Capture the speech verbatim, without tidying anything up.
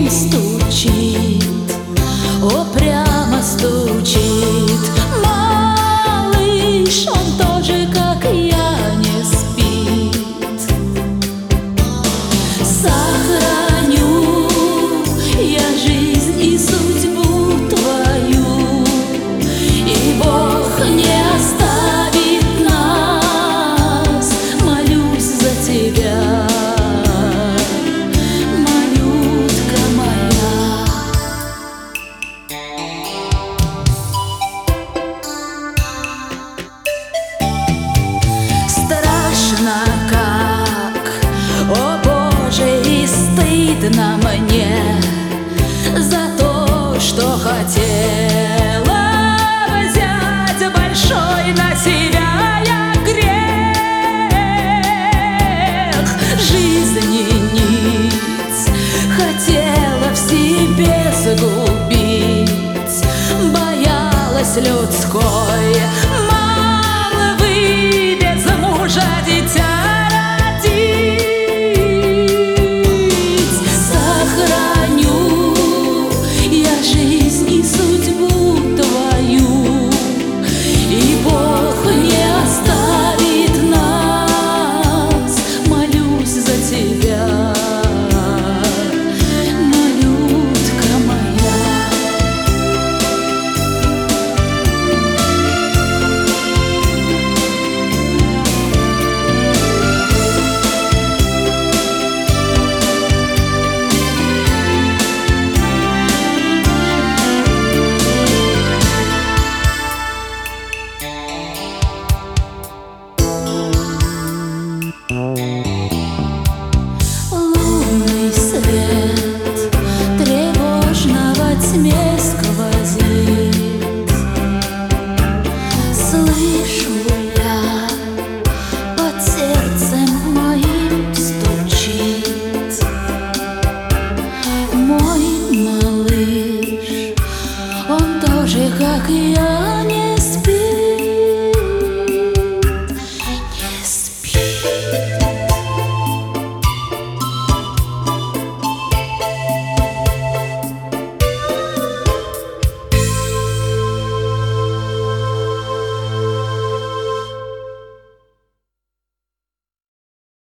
не стучит, о, прямо стучит. Малыш, он тоже, как я, не спит. Сохраню я жизнь и судьбу твою, и Бог не оставит нас. Молюсь за тебя, малютка моя. Страшно как, о Боже, и стыдно мне за то, что хотел.